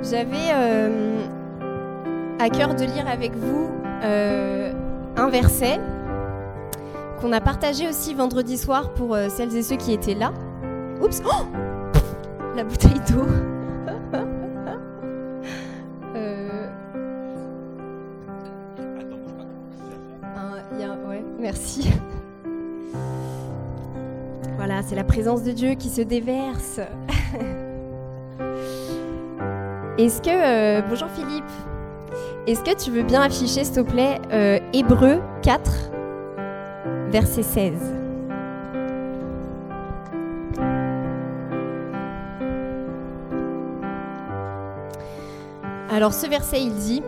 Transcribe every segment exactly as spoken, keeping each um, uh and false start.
J'avais euh, à cœur de lire avec vous euh, un verset qu'on a partagé aussi vendredi soir pour euh, celles et ceux qui étaient là. Oups, oh la bouteille d'eau. euh... un, y a, ouais, merci. Voilà, c'est la présence de Dieu qui se déverse. Est-ce que... Euh, bonjour Philippe. Est-ce que tu veux bien afficher, s'il te plaît, euh, Hébreux quatre, verset seize. Alors ce verset, il dit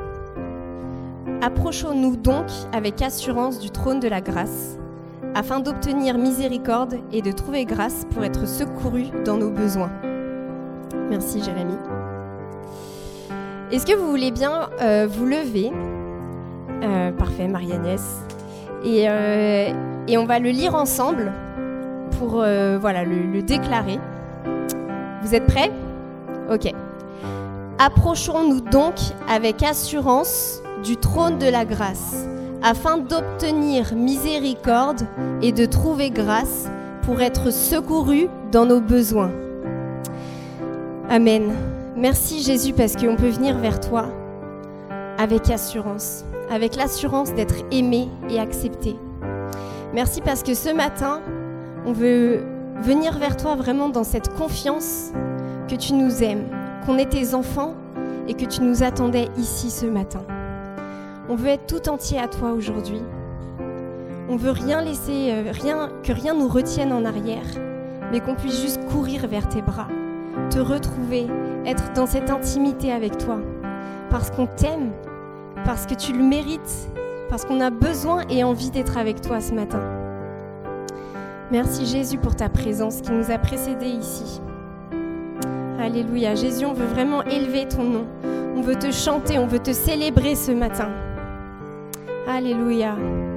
« Approchons-nous donc avec assurance du trône de la grâce, afin d'obtenir miséricorde et de trouver grâce pour être secourus dans nos besoins. » Merci Jérémie. Est-ce que vous voulez bien euh, vous lever euh, Parfait, Marie-Agnès. Et, euh, et on va le lire ensemble pour euh, voilà, le, le déclarer. Vous êtes prêts ? Ok. Approchons-nous donc avec assurance du trône de la grâce, afin d'obtenir miséricorde et de trouver grâce pour être secourus dans nos besoins. Amen. Merci Jésus parce qu'on peut venir vers toi avec assurance, avec l'assurance d'être aimé et accepté. Merci parce que ce matin, on veut venir vers toi vraiment dans cette confiance que tu nous aimes, qu'on est tes enfants et que tu nous attendais ici ce matin. On veut être tout entier à toi aujourd'hui. On veut rien laisser, euh, rien, que rien nous retienne en arrière, mais qu'on puisse juste courir vers tes bras, te retrouver, être dans cette intimité avec toi, parce qu'on t'aime, parce que tu le mérites, parce qu'on a besoin et envie d'être avec toi ce matin. Merci Jésus pour ta présence qui nous a précédés ici. Alléluia. Jésus, on veut vraiment élever ton nom. On veut te chanter, on veut te célébrer ce matin. Alléluia.